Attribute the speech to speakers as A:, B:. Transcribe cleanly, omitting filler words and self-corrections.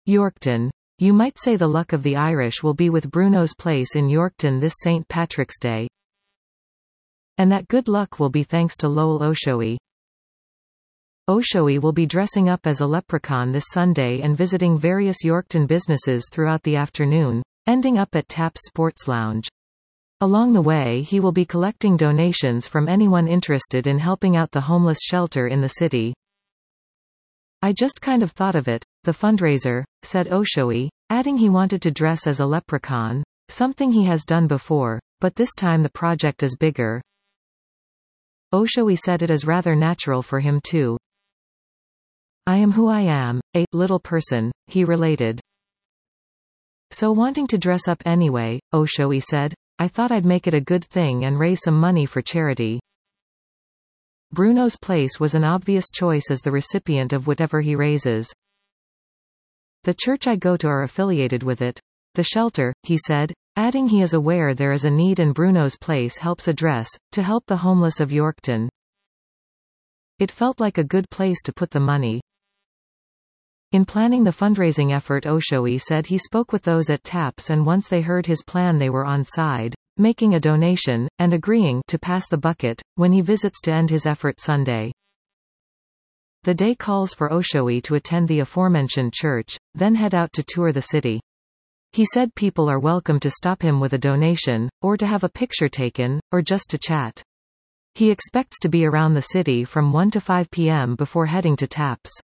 A: Yorkton. You might say the luck of the Irish will be with Bruno's place in Yorkton this St. Patrick's Day. And that good luck will be thanks to Lowell Oshoey. Oshoey will be dressing up as a leprechaun this Sunday and visiting various Yorkton businesses throughout the afternoon, ending up at Taps Sports Lounge. Along the way he will be collecting donations from anyone interested in helping out the homeless shelter in the city. I just kind of thought of it, the fundraiser, said Oshoey, adding he wanted to dress as a leprechaun, something he has done before, but this time the project is bigger. Oshoey said it is rather natural for him too. I am who I am, a little person, he related. So wanting to dress up anyway, Oshoey said, I thought I'd make it a good thing and raise some money for charity. Bruno's place was an obvious choice as the recipient of whatever he raises. The church I go to are affiliated with it. The shelter, he said, adding he is aware there is a need and Bruno's place helps address, to help the homeless of Yorkton. It felt like a good place to put the money. In planning the fundraising effort, Oshoey said he spoke with those at TAPS and once they heard his plan they were on side, making a donation, and agreeing to pass the bucket, when he visits to end his effort Sunday. The day calls for Oshoey to attend the aforementioned church, then head out to tour the city. He said people are welcome to stop him with a donation, or to have a picture taken, or just to chat. He expects to be around the city from 1 to 5 p.m. before heading to TAPS.